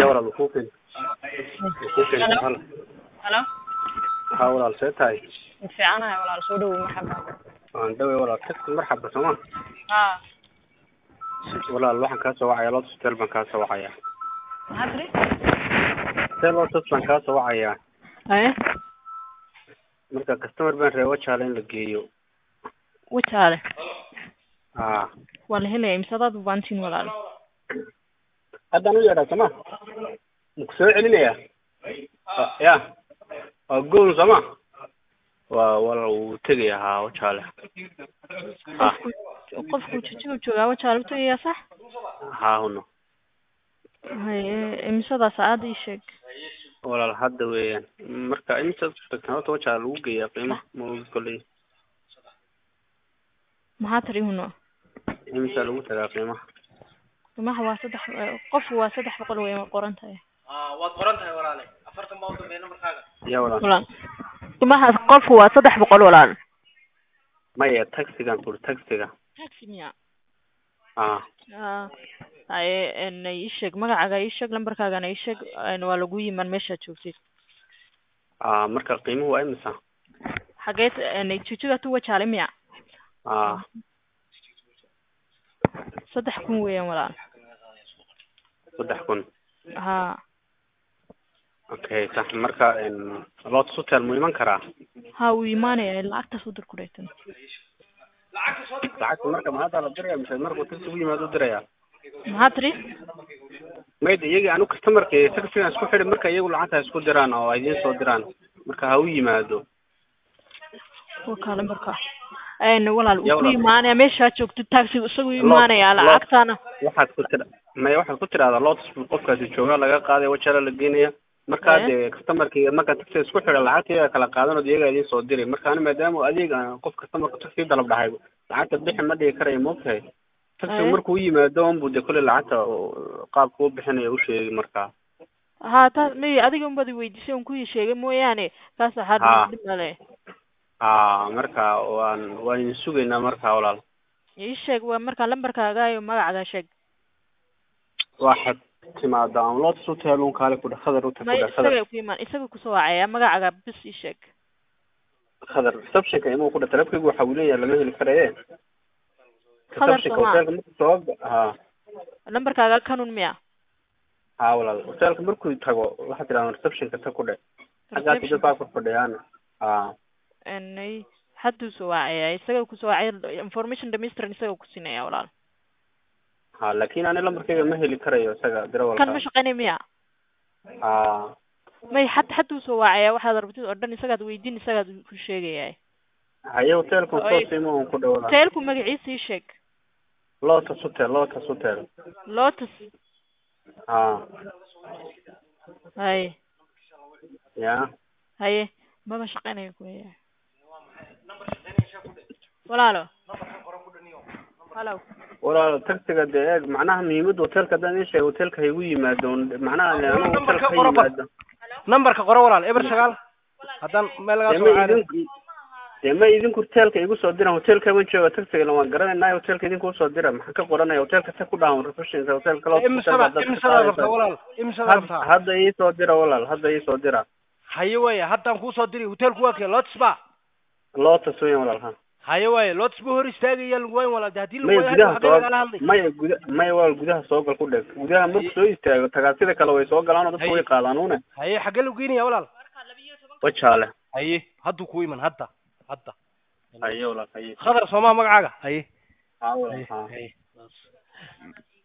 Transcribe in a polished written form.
ولا الكوكين هلا هلا ها ولا السيتاي في عنا ولا الصدو مرحبا دوي ولا تكت مرحبا سما ها ولا الواحد كاسة وعيا لا تستلبن كاسة وعيا هادري لا تستلبن كاسة وعيا ايه marka customer baan reebo challenge in la geeyo وتعالى wala helay imsadaad u baantiin walaal hadda anu yeedha sama muku soo celinaya ya gool sama wala uu tegaya ha wajaale qofku joogaa wajaale u tagaya sax ha huno imsada saacad ii sheeg walaal hadda weeyaan marka inta tagtaato wajaale lagu geeyaa qiimo ma kulay maxaa tiri huno imsa lagu tagaa qiimaha qiimaha waa 3 qof waa 300 way qoran tahay waad qoran tahay walaale 40 baa u dambeeyay numberkaaga ya walaal qiimaha qof waa 300 walaal maya taxigan tur taxiga taxi miya ay ii sheeg magacaaga ii sheeg lambarkaagana ii sheeg waa lagu yimaan meesha joogtid marka qiimuhu waa imisa xageed jijiga tu wajaale miya 3,000 weeyaan walaal 3,000 ha okay sax marka lot hotel mu iman karaa ha uu imaanaya lacagta soo dir ku reetan lacagta marka ma hada la diraya mise markuu taxi u yimaado diraya maxaa tiri mayd iyaga anu customerka taxigan isku xidhay marka iyagu lacagta isku diraan oo ay idin soo diraan marka ha u yimaado waka lambarka walaal uu imaanaya meesha joogto taxi isagu imaanaya lacagtana waxaad ku tiraahdaa lot qofkaasi jooga laga qaaday wajaale la geenaya marka de customerka marka taxi isku xidhay lacagta kala qaadan oo iyaga idin soo diray marka ana maadaama adeega qof customerka taxi dalab dhahay lacagta bixin ma dhigi karayo moogtahay taxi markuu yimaado on buu de kule lacagta qaabka u bixinayo u sheegay marka ha ta may adiga unbad weydiisay on ku sheegay mooyaane kaas waxa dhimale marka waan sugaynaa marka walaal ii sheeg waa marka lambarkaaga iyo magacaaga sheeg waxaad timaada aan lot hotel un kale ku khadar u tahay isaga ku soo wacaya magacaaga bis ii sheeg khadar reception-ka inuu ku dhahay telefonka waxa uu leeyahay lama heli karaye reception-ka hotelka markuu soo lambarkaaga kanun miya walaal hotelka markuu tago waxa tiraahdaa reception-ka ta ku dhahay xagga dad baa ku fadhiyaan hadduu soo wacaya isaga ku soo wacay information dhammaystiran isaga ku siinaya walaal laakiin ani lambarkayga ma heli karayo isaga dirawalka kan ma shaqaynay miya may hadduu soo wacaya waxaad rabtid oo dhan isagaad weydiin isagaad ku sheegaya haye hotelku soo siimo on ku dhawaa hotelku magaciisa ii sheeg Lotus hotel Lotus hay ya haye maba shaqaynay ku yahay walaalo walaalo taxiga de macnaha muhiimada hotelka dan ishay hotelka hay u yimaado macnaha anu hotelka hay yimaado numberka qoro walaal eber 9 hadan meel laga soo caaday ma idinku hotelka igu soo diran hotelka ma joogo taxiga lama garanayna hotelka idinku soo diran maxaan ka qoranay hotelka ta ku dhawn reception hotelka loo hadda ii soo dira walaal hadda ii soo dira haye way hadan ku soo diri hotelku waa kee Lotus ba Lotus weyn walaal haye way Lotus buu hor istaagaya lagu weyn walaal hadii lagu weyn may walaal gudaha soo gal ku dhig gudaha markuu soo istaago tagaasida kale way soo galaan oo dadku way qaadaanuna haye xagga lagu geynaya walaal wajaale haye haddu ku iman hadda haye walaal haye khadar Soomaa magacaaga haye walaal